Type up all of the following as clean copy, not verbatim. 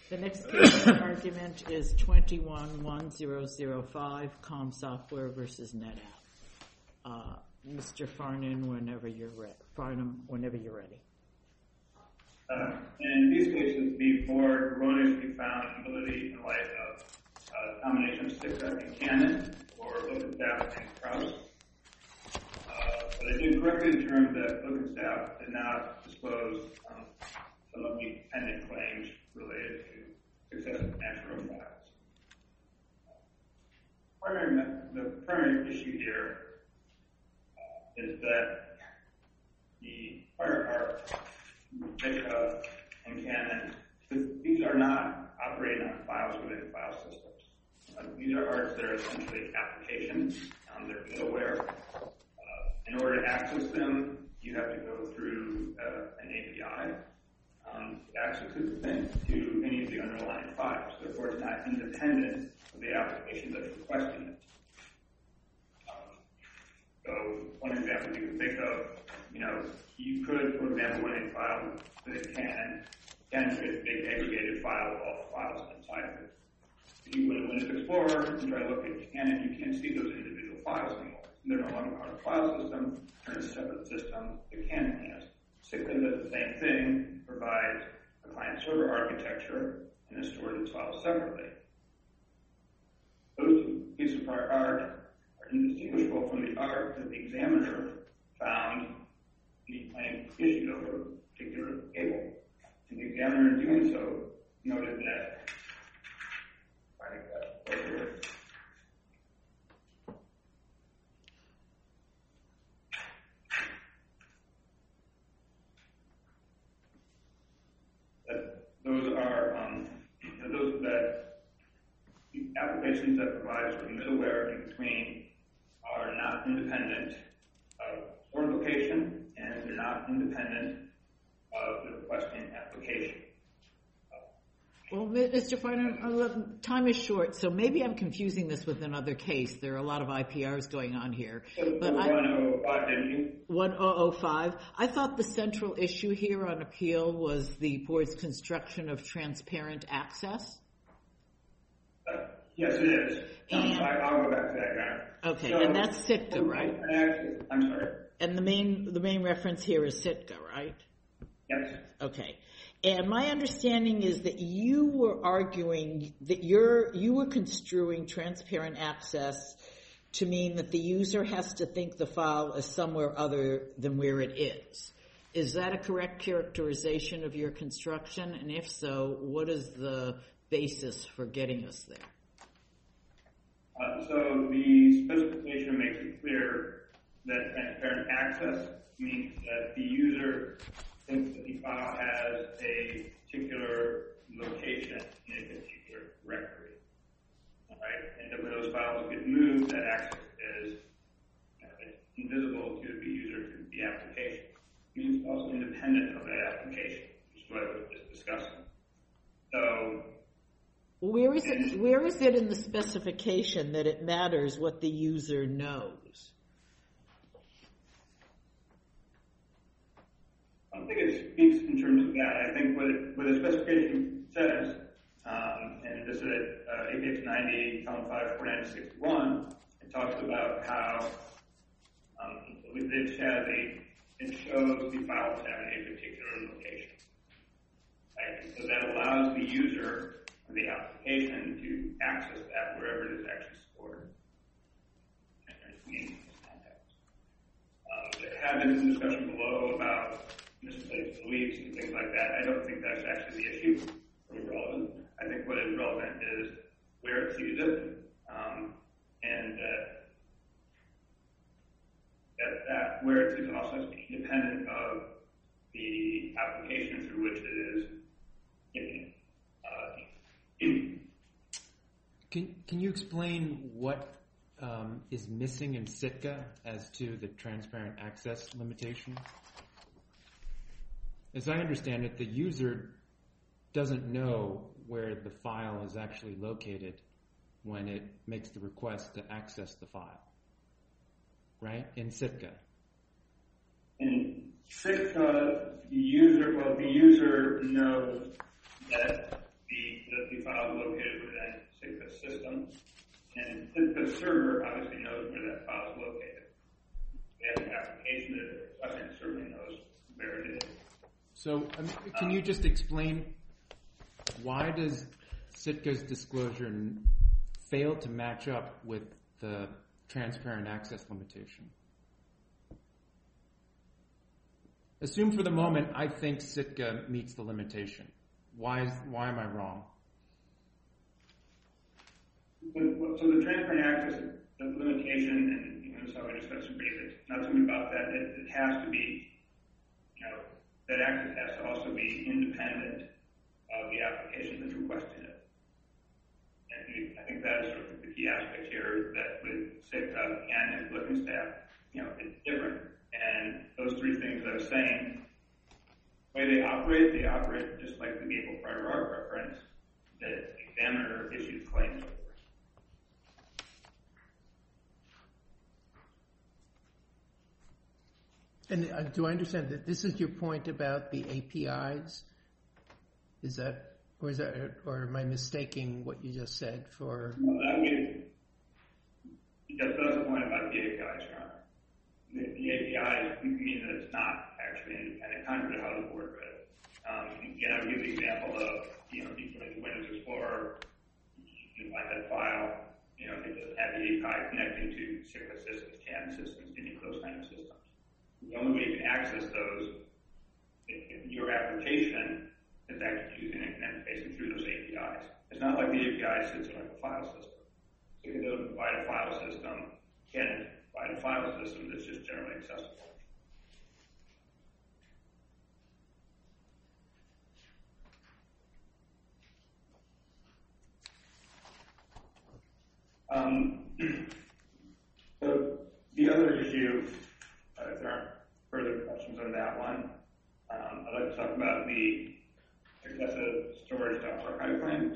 The next case of argument is 21-1005, Com Software versus NetApp. Mr. Farnham, whenever you're ready. In these cases, the board erroneously found validity in light of a combination of Sitka and Canon, or OpenStaff and Krauss. But I did correctly determine that OpenStaff did not disclose some of the pending claims related to successive natural files. The primary issue here is that the prior art, Sitka and Canon, these are not operating on files within file systems. These are arts that are essentially applications. They're middleware. In order to access them, you have to go through an API to access to any of the underlying files. Therefore, it's not independent of the application that's requesting it. So, one example you can think of, you could, for example, when a file with Canon create a big aggregated file of all the files inside of it. If you go to Windows Explorer and try to look at Canon, you can't see those individual files anymore. They're no longer part of the file system. They're in a separate system that Canon has. Sitka does the same thing, provides a client-server architecture, and is stored its files separately. Those two pieces of prior art are indistinguishable from the art that the examiner found the claim issued over a particular cable. And the examiner, in doing so, noted that the applications that provide sort of middleware in between are not independent of stored location, and they're not independent of the requesting application. Well, Mr. Farnham, time is short, so maybe I'm confusing this with another case. There are a lot of IPRs going on here. But 1005, didn't you? 1005. I thought the central issue here on appeal was the board's construction of transparent access. Yes, it is. I'll go back to that, Grant. Okay, so, and that's Sitka, right? I'm sorry. And the main reference here is Sitka, right? Yes. Okay. And my understanding is that you were arguing that you were construing transparent access to mean that the user has to think the file is somewhere other than where it is. Is that a correct characterization of your construction? And if so, what is the basis for getting us there? So the specification makes it clear that transparent access means that the user thinks that the file has a particular location in a particular directory. All right? And that when those files get moved, that access is invisible to the user through the application. It means it's also independent of that application, which is what I was just discussing. So where is it in the specification that it matters what the user knows? I don't think it speaks in terms of that. I think what the specification says, and this is at APX 90, column 5, 4961, it talks about how it shows the file is having a particular location. Right? And so that allows the user or the application to access that wherever it is actually stored. There have been some discussion below about misplaced beliefs and things like that. I don't think that's actually the issue or relevant. I think what is relevant is where it's used, and that where it's used also has to be independent of the application through which it is given. Can you explain what is missing in Sitka as to the transparent access limitation? As I understand it, the user doesn't know where the file is actually located when it makes the request to access the file, right? In Sitka. In Sitka, the user knows that the server obviously knows where that file is located. The application that they're requesting certainly knows where it is. So can you just explain why does Sitka's disclosure fail to match up with the transparent access limitation? Assume for the moment I think Sitka meets the limitation. Why am I wrong? So the transparent access limitation, and this is how we discussed in brief, it's not something about that. It has to be, that access has to also be independent of the application that's requesting it. And I think that is sort of the key aspect here, that with Sitka and its looking staff, it's different. And those three things I was saying, the way they operate just like the Gable prior art reference that the examiner issues claims over. And do I understand that this is your point about the APIs? Or am I mistaking what you just said for? No, that's the point about the APIs, Your Honor. The APIs mean that it's not actually independent, contrary to how the board read it. Again, I would give the example of, if you put into Windows Explorer, you can find that file, it doesn't have the API connecting to Sitka systems, CAN systems, any of those kind of systems. The only way you can access those, if your application is actually using it and interfacing through those APIs. It's not like the API sits like a file system. Sitka doesn't provide a file system, CAN provide a file system that's just generally accessible. So the other issue, if there aren't further questions on that one, I'd like to talk about the excessive storage to archive claims.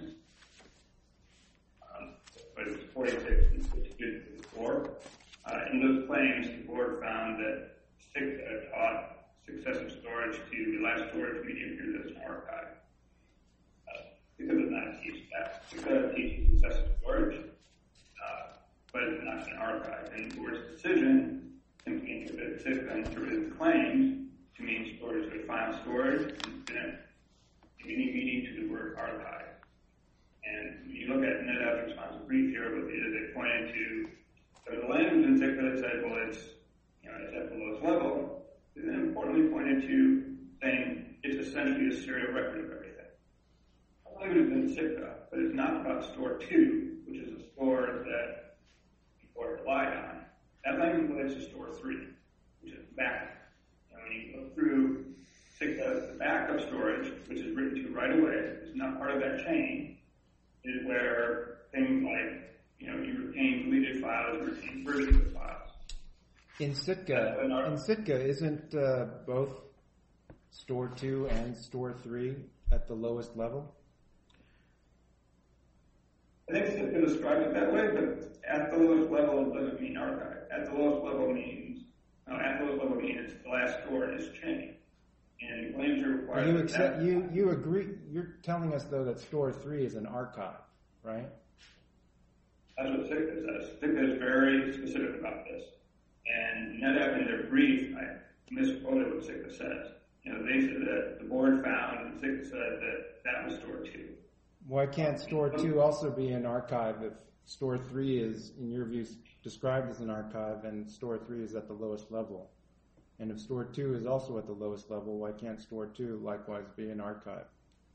But it's 46 and 64. In those claims, the board found that Sitka taught successive storage to allow storage medium through this archive. Sitka does not teach that. Sitka teaches successive storage, but it's not an archive. And the board's decision simply interpreted Sitka interpreted the claims to mean storage of file storage instead of any meaning to the word archive. And when you look at NetApp's responsive brief here, what they did, they pointed to the language in Sitka that said, well, it's at the lowest level. They then importantly pointed to saying it's essentially a serial record of everything. The language is in Sitka, but it's not about store 2, which is a store that the board relied on. That language relates to store 3, which is backup. And when you look through Sitka, the backup storage, which is written to right away, is not part of that chain, is where things like, you retain deleted files, you retain versions of files. In Sitka, isn't both store 2 and store 3 at the lowest level? I think Sitka describes it that way, but at the lowest level doesn't mean archive. At the lowest level means it's the last store in its chain. And claims are required. You agree? You're telling us though that store 3 is an archive, right? That's what Sitka says. Sitka is very specific about this. And NetApp in their brief, I misquoted what Sitka says. They said that the board found, and Sitka said that was store 2. Why can't store 2 also be an archive if store 3 is, in your view, described as an archive and store 3 is at the lowest level? And if store 2 is also at the lowest level, why can't store 2 likewise be an archive?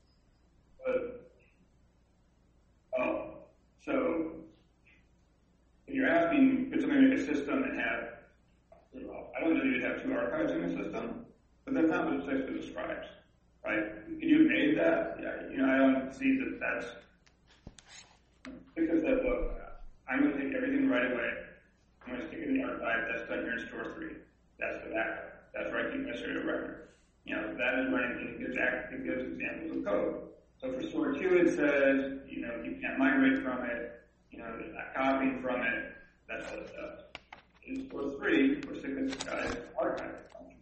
So if you're asking, could somebody make a system and have, I don't know that you'd have 2 archives in the system, but that's not what Sitka describes, right? Can you have made that? Yeah, I don't see that that's, Sitka said, look, I'm going to take everything right away. I'm going to stick it in the archive. That's done here in store 3. That's the backup. That's right, keep necessary to record. That is running, it gives examples of code. So for store 2, it says, you can't migrate from it, there's not copying from it. That's what it does. In store 3, for Sitka's guys, archive function.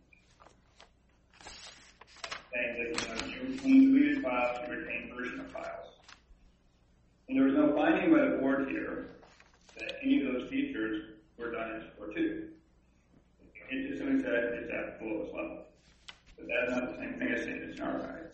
Saying that, you retain deleted files, you retain version of files. And there was no finding by the board here that any of those features were done in Score 2. It just simply said it's at the lowest level. But that's not the same thing as saying it's not right.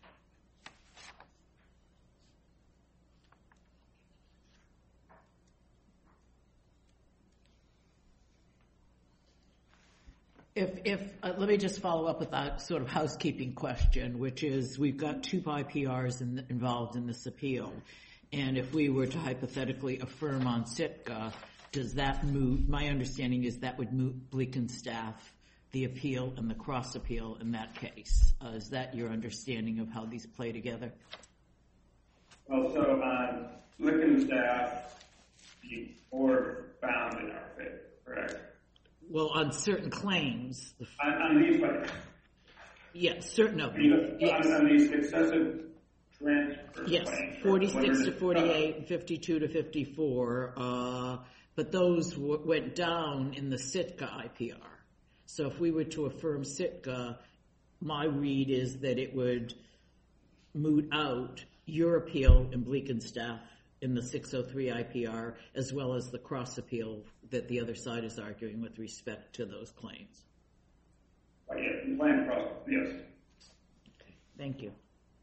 Let me just follow up with that sort of housekeeping question, which is we've got two IPRs involved in this appeal. And if we were to hypothetically affirm on Sitka, does that moot? My understanding is that would moot Blickenstaff, the appeal and the cross appeal in that case. Is that your understanding of how these play together? Well, so on Blickenstaff, the board found in our favor, correct? Well, on certain claims. On these claims? Yes, certain of them. Yes. On these excessive transfer yes, claims. 46 to 48 and 52 to 54. But those went down in the Sitka IPR. So if we were to affirm Sitka, my read is that it would moot out your appeal in Blickenstaff in the 603 IPR, as well as the cross appeal that the other side is arguing with respect to those claims. Right, yes, claim cross, yes. Okay, thank you.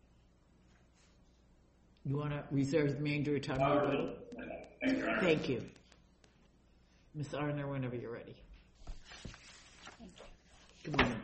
You want to reserve the remainder of your time? Thank you, Your Honor. Thank you. Ms. Arner, whenever you're ready. Thank you. Good morning.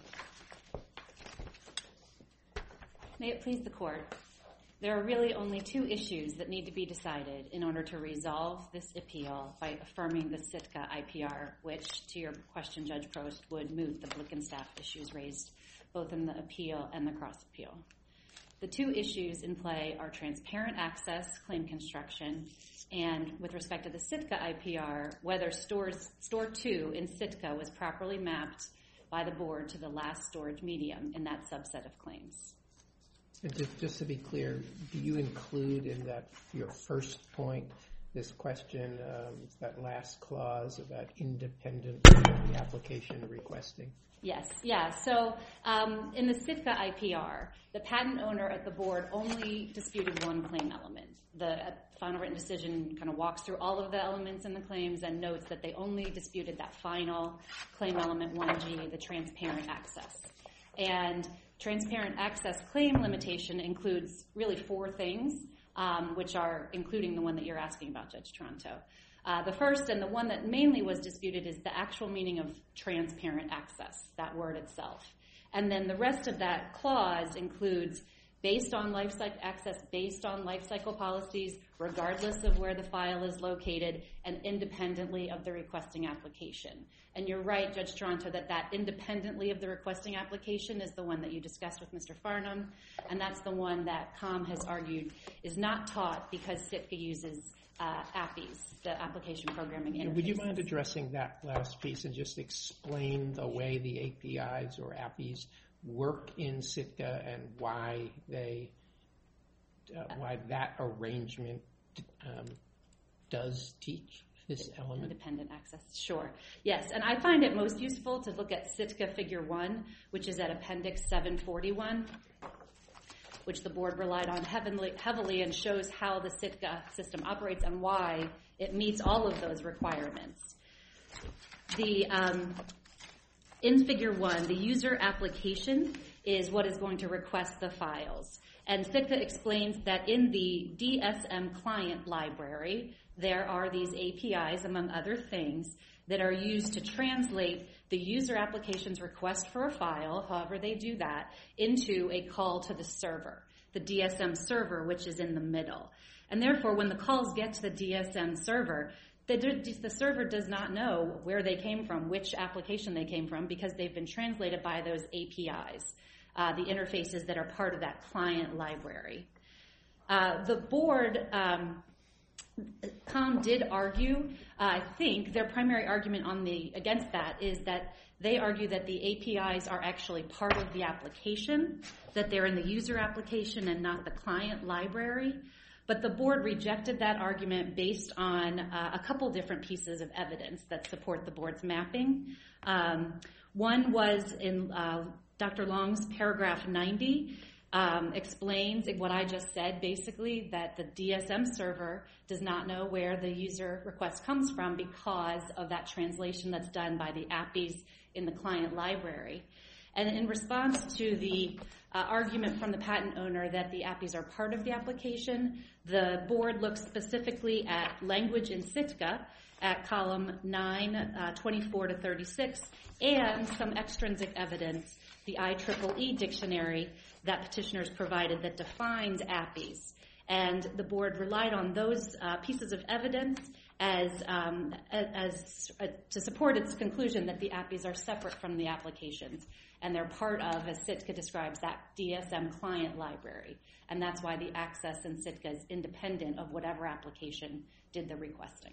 May it please the Court, there are really only two issues that need to be decided in order to resolve this appeal by affirming the Sitka IPR, which, to your question, Judge Prost, would moot the Blickenstaff issues raised both in the appeal and the cross appeal. The two issues in play are transparent access, claim construction, and with respect to the Sitka IPR, whether Store 2 in Sitka was properly mapped by the board to the last storage medium in that subset of claims. And just to be clear, do you include in that your first point this question, that last clause about independent of the application requesting? Yes, yeah. So in the Sitka IPR, the patent owner at the board only disputed one claim element. The final written decision kind of walks through all of the elements in the claims and notes that they only disputed that final claim element 1G, the transparent access. And transparent access claim limitation includes really four things, which are including the one that you're asking about, Judge Toronto. The first and the one that mainly was disputed is the actual meaning of transparent access, that word itself. And then the rest of that clause includes based on lifecycle access, based on lifecycle policies, regardless of where the file is located, and independently of the requesting application. And you're right, Judge Toronto, that independently of the requesting application is the one that you discussed with Mr. Farnham, and that's the one that COM has argued is not taught because Sitka uses APIs, the application programming interface. Would you mind addressing that last piece and just explain the way the APIs or APIs work in Sitka and why that arrangement does teach this element? Independent access, sure. Yes, and I find it most useful to look at Sitka Figure 1, which is at Appendix 741, which the board relied on heavily and shows how the Sitka system operates and why it meets all of those requirements. In Figure 1, the user application is what is going to request the files. And Sitka explains that in the DSM client library, there are these APIs, among other things, that are used to translate the user application's request for a file, however they do that, into a call to the server, the DSM server, which is in the middle. And therefore, when the calls get to the DSM server, the server does not know where they came from, which application they came from, because they've been translated by those APIs, the interfaces that are part of that client library. The board, COM did argue, I think their primary argument against that is that they argue that the APIs are actually part of the application, that they're in the user application and not the client library. But the board rejected that argument based on a couple different pieces of evidence that support the board's mapping. One was in Dr. Long's paragraph 90. explains what I just said, basically, that the DSM server does not know where the user request comes from because of that translation that's done by the APIs in the client library. And in response to the argument from the patent owner that the APIs are part of the application, the board looks specifically at language in Sitka at column 9, 24 to 36, and some extrinsic evidence, the IEEE dictionary that petitioners provided that defines APIs. And the board relied on those pieces of evidence as to support its conclusion that the APIs are separate from the applications, and they're part of, as Sitka describes, that DSM client library. And that's why the access in Sitka is independent of whatever application did the requesting.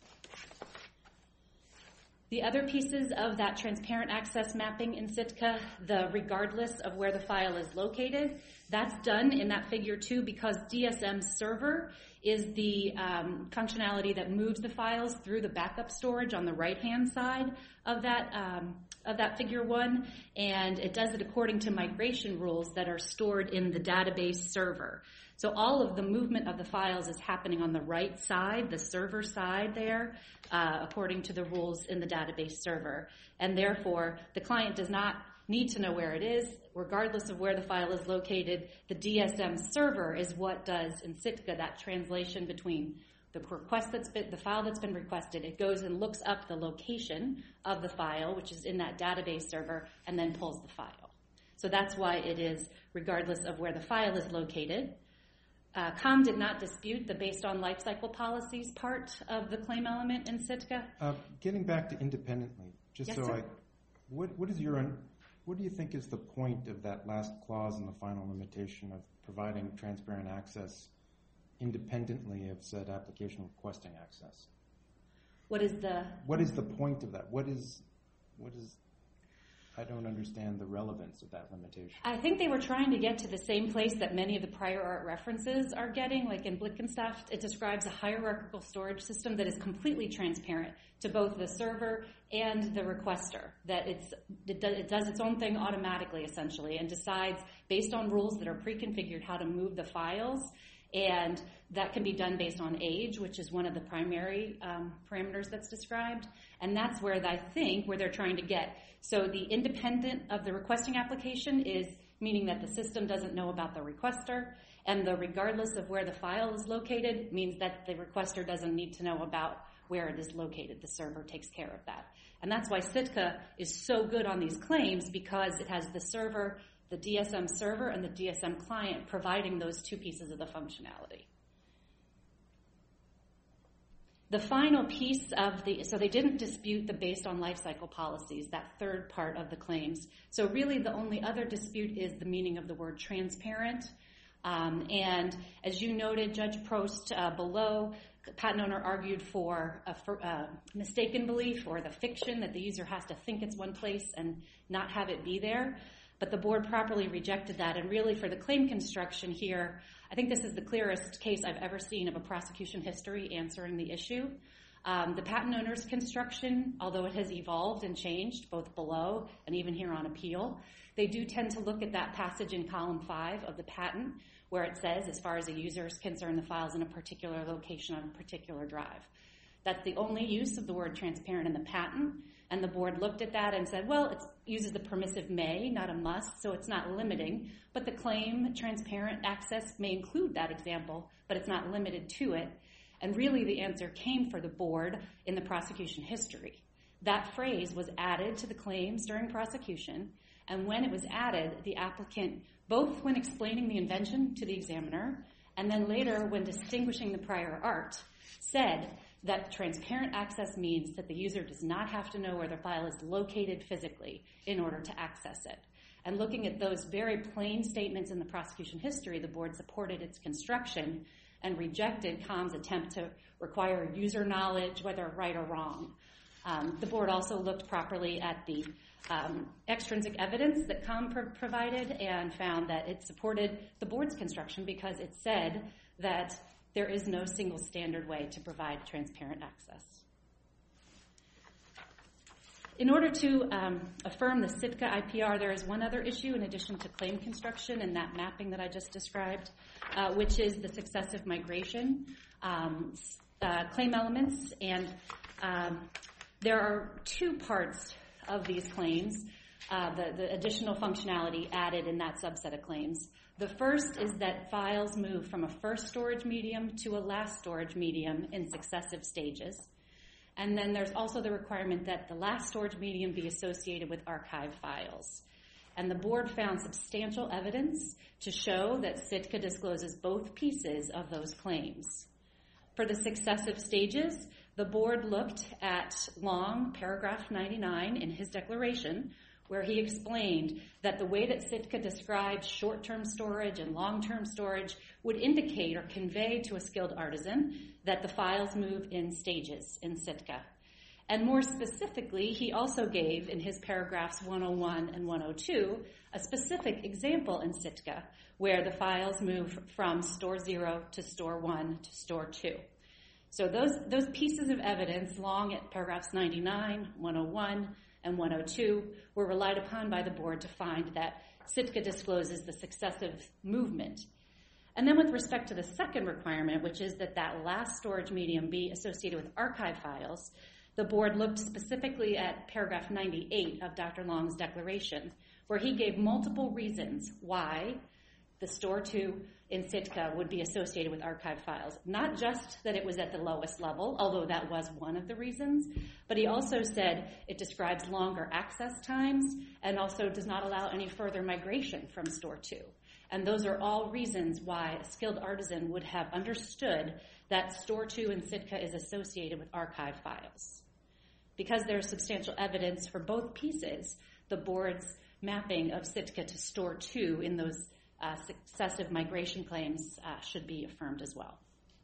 The other pieces of that transparent access mapping in Sitka, the regardless of where the file is located, that's done in that figure 2 because DSM server is the functionality that moves the files through the backup storage on the right-hand side of that figure 1, and it does it according to migration rules that are stored in the database server. So all of the movement of the files is happening on the right side, the server side there, according to the rules in the database server. And therefore, the client does not need to know where it is, regardless of where the file is located. The DSM server is what does in Sitka that translation between the request the file that's been requested. It goes and looks up the location of the file, which is in that database server, and then pulls the file. So that's why it is regardless of where the file is located. COM did not dispute the based on lifecycle policies part of the claim element in Sitka. Getting back to independently, just yes, so sir. what do you think is the point of that last clause in the final limitation of providing transparent access independently of said application requesting access? What is the point of that? What is I don't understand the relevance of that limitation. I think they were trying to get to the same place that many of the prior art references are getting, like in Blickenstaff. It describes a hierarchical storage system that is completely transparent to both the server and the requester, that it does its own thing automatically, essentially, and decides based on rules that are pre-configured how to move the files, and that can be done based on age, which is one of the primary parameters that's described, and that's where I think where they're trying to get. So the independent of the requesting application is meaning that the system doesn't know about the requester, and the regardless of where the file is located means that the requester doesn't need to know about where it is located. The server takes care of that. And that's why Sitka is so good on these claims, because it has the server, the DSM server, and the DSM client providing those two pieces of the functionality. The final piece of so they didn't dispute the based on lifecycle policies, that third part of the claims. So really the only other dispute is the meaning of the word transparent. And as you noted, Judge Prost below, the patent owner argued for a mistaken belief or the fiction that the user has to think it's one place and not have it be there. But the board properly rejected that. And really for the claim construction here, I think this is the clearest case I've ever seen of a prosecution history answering the issue. The patent owner's construction, although it has evolved and changed both below and even here on appeal, they do tend to look at that passage in column 5 of the patent where it says, as far as a user is concerned, the file's in a particular location on a particular drive. That's the only use of the word transparent in the patent. And the board looked at that and said, well, it uses the permissive may, not a must, so it's not limiting. But the claim transparent access may include that example, but it's not limited to it. And really the answer came for the board in the prosecution history. That phrase was added to the claims during prosecution, and when it was added, the applicant, both when explaining the invention to the examiner, and then later when distinguishing the prior art, said that transparent access means that the user does not have to know where the file is located physically in order to access it. And looking at those very plain statements in the prosecution history, the board supported its construction and rejected COM's attempt to require user knowledge, whether right or wrong. The board also looked properly at the extrinsic evidence that COM provided and found that it supported the board's construction because it said that there is no single standard way to provide transparent access. In order to affirm the Sitka IPR, there is one other issue in addition to claim construction and that mapping that I just described, which is the successive migration claim elements. And there are two parts of these claims, the additional functionality added in that subset of claims. The first is that files move from a first storage medium to a last storage medium in successive stages. And then there's also the requirement that the last storage medium be associated with archive files. And the board found substantial evidence to show that Sitka discloses both pieces of those claims. For the successive stages, the board looked at Long, paragraph 99 in his declaration, where he explained that the way that Sitka describes short-term storage and long-term storage would indicate or convey to a skilled artisan that the files move in stages in Sitka. And more specifically, he also gave in his paragraphs 101 and 102 a specific example in Sitka where the files move from store 0 to store 1 to store 2. So those pieces of evidence, Long at paragraphs 99, 101, and 102, were relied upon by the board to find that Sitka discloses the successive movement. And then with respect to the second requirement, which is that last storage medium be associated with archive files, the board looked specifically at paragraph 98 of Dr. Long's declaration, where he gave multiple reasons why the store 2 in Sitka would be associated with archive files. Not just that it was at the lowest level, although that was one of the reasons, but he also said it describes longer access times and also does not allow any further migration from store 2. And those are all reasons why a skilled artisan would have understood that store 2 in Sitka is associated with archive files. Because there's substantial evidence for both pieces, the board's mapping of Sitka to store 2 in those successive migration claims should be affirmed as well.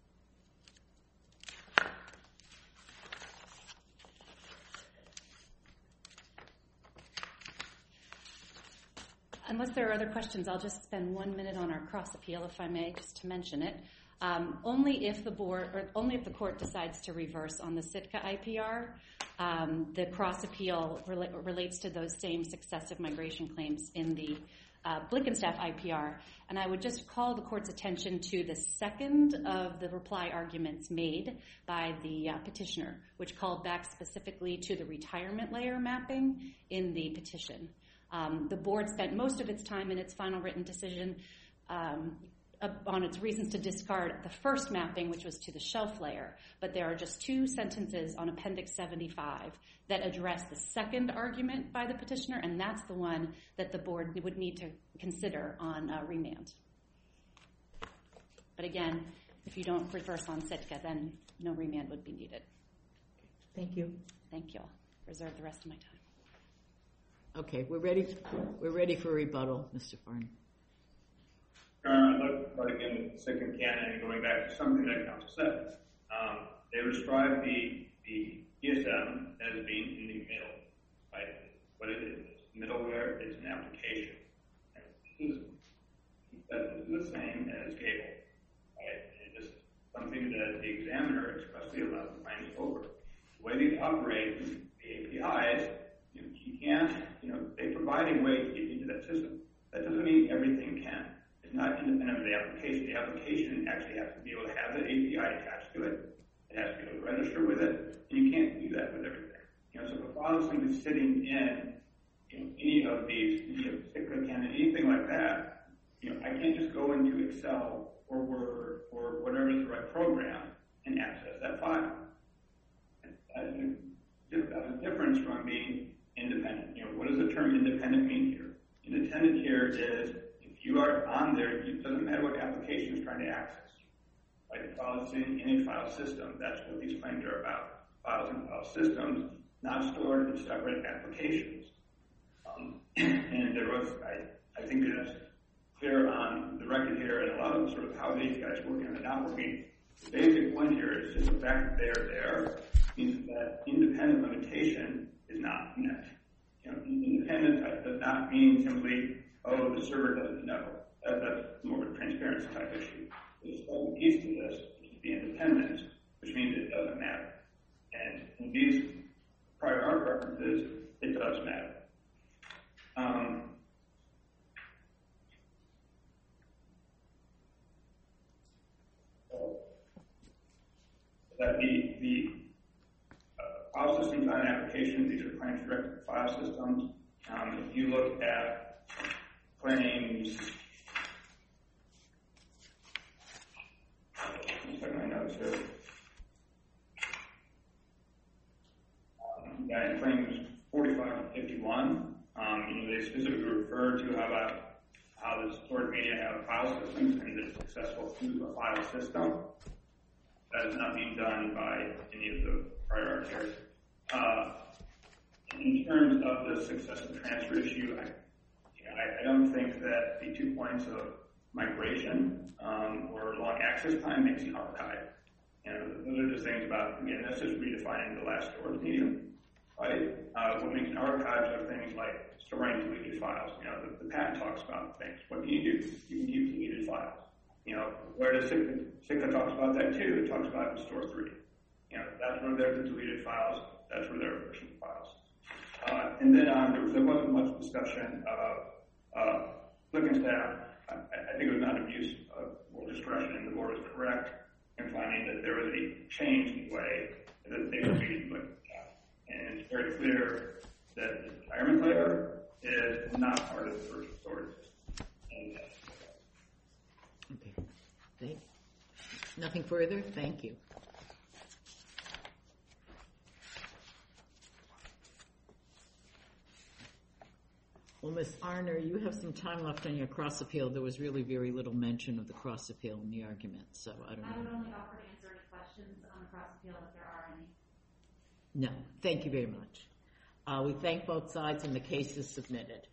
Unless there are other questions, I'll just spend 1 minute on our cross appeal, if I may, just to mention it. Only if the court decides to reverse on the Sitka IPR, the cross appeal relates to those same successive migration claims in the Blickenstaff IPR, and I would just call the court's attention to the second of the reply arguments made by the petitioner, which called back specifically to the retirement layer mapping in the petition. The board spent most of its time in its final written decision on its reasons to discard the first mapping, which was to the shelf layer, but there are just 2 sentences on Appendix 75 that address the second argument by the petitioner, and that's the one that the board would need to consider on remand. But again, if you don't reverse on Sitka, then no remand would be needed. Thank you. Thank you. I'll reserve the rest of my time. Okay, we're ready for rebuttal, Mr. Farney. I'd like to start again with the second canon and going back to something that counsel said. They describe the ESM as being in the middle, right? What it is, middleware is an application. And this is the same as Gable, right? It is something that the examiner expressly allows the claims over. The way they operate, the APIs, you can't, they provide a way to get into that system. That doesn't mean everything can. It's not independent of the application. The application actually has to be able to have the API attached to it. It has to be able to register with it, and you can't do that with everything. So if a file is simply sitting in any of these, Sitka canon, anything like that, I can't just go into Excel or Word or whatever is the right program and access that file. That is a difference from being independent. What does the term independent mean here? Independent here is if you are on there, it doesn't matter what application is trying to access. Like the file is sitting in a file system. That's what these claims are about. Files and file systems, not stored in separate applications. And there was, I think that's clear on the record here, and a lot of sort of how these guys working and not working. The basic one here is just the fact that they are there means that independent limitation is not met. Independent does not mean simply, the server doesn't know. That's more of a transparency type issue. There's a whole piece to this, which is the independence, which means it doesn't matter. And in these prior art references, that the file systems on an application, these are claims-directed file systems. If you look at claims, my notes here. In claims 45 to 51, they specifically refer to how the stored media have file systems and it's accessible through a file system. That is not being done by any of the prior art here. In terms of the successive transfer issue, I don't think that the 2 points of migration or long access time makes an archive. Those are just things about, again, this is redefining the last stored medium, right? What makes an archive are things like storing deleted files. The patent talks about things. What do? You can use deleted files. Where does Sitka talks about that too? It talks about in store 3. That's where there's the deleted files. That's where there are version files. And then there wasn't much discussion of Flickenstaff. I think it was not abuse of board discretion, and the board was correct in finding that there was a change in the way that they were treating Flickenstaff. And it's very clear that the retirement layer is not part of the version storage system. Okay. Thank you. Nothing further? Thank you. Well, Ms. Arner, you have some time left on your cross appeal. There was really very little mention of the cross appeal in the argument, so I don't know. I would only offer to answer any questions on the cross appeal if there are any. No. Thank you very much. We thank both sides and the case is submitted.